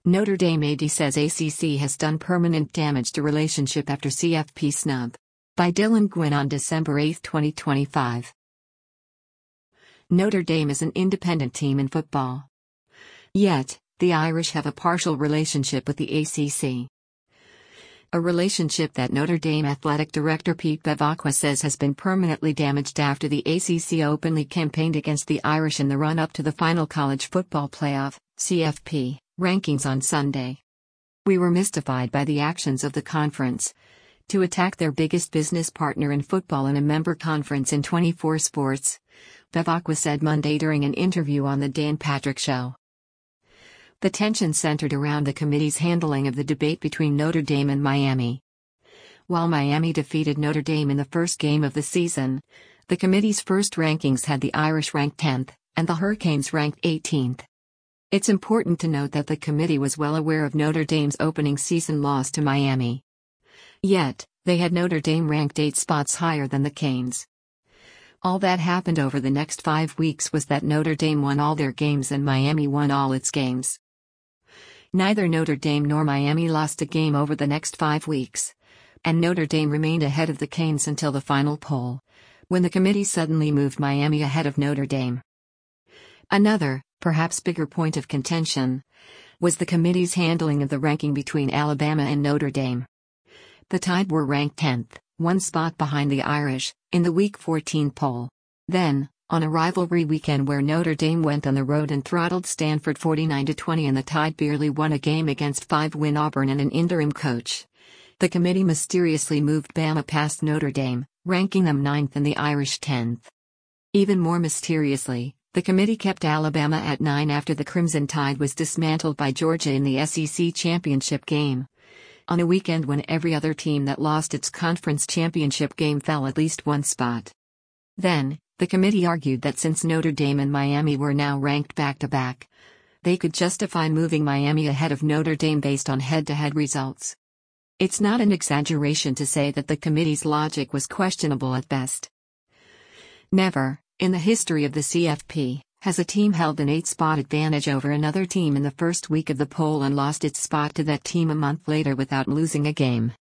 Notre Dame AD says ACC has done permanent damage to relationship after CFP snub. By Dylan Gwynn on December 8, 2025. Notre Dame is an independent team in football. Yet, the Irish have a partial relationship with the ACC. A relationship that Notre Dame Athletic Director Pete Bevacqua says has been permanently damaged after the ACC openly campaigned against the Irish in the run-up to the final College Football Playoff, CFP, rankings on Sunday. "We were mystified by the actions of the conference to attack their biggest business partner in football in a member conference in 24 sports," Bevacqua said Monday during an interview on The Dan Patrick Show. The tension centered around the committee's handling of the debate between Notre Dame and Miami. While Miami defeated Notre Dame in the first game of the season, the committee's first rankings had the Irish ranked 10th, and the Hurricanes ranked 18th. It's important to note that the committee was well aware of Notre Dame's opening season loss to Miami. Yet, they had Notre Dame ranked 8 spots higher than the Canes. All that happened over the next 5 weeks was that Notre Dame won all their games and Miami won all its games. Neither Notre Dame nor Miami lost a game over the next 5 weeks, and Notre Dame remained ahead of the Canes until the final poll, when the committee suddenly moved Miami ahead of Notre Dame. Another, perhaps bigger point of contention, was the committee's handling of the ranking between Alabama and Notre Dame. The Tide were ranked 10th, 1 spot behind the Irish, in the Week 14 poll. Then, on a rivalry weekend where Notre Dame went on the road and throttled Stanford 49-20 and the Tide barely won a game against 5-win Auburn and an interim coach, the committee mysteriously moved Bama past Notre Dame, ranking them 9th and the Irish 10th. Even more mysteriously, the committee kept Alabama at 9 after the Crimson Tide was dismantled by Georgia in the SEC championship game, on a weekend when every other team that lost its conference championship game fell at least 1 spot. Then, the committee argued that since Notre Dame and Miami were now ranked back-to-back, they could justify moving Miami ahead of Notre Dame based on head-to-head results. It's not an exaggeration to say that the committee's logic was questionable at best. Never, in the history of the CFP, has a team held an 8-spot advantage over another team in the first week of the poll and lost its spot to that team a month later without losing a game.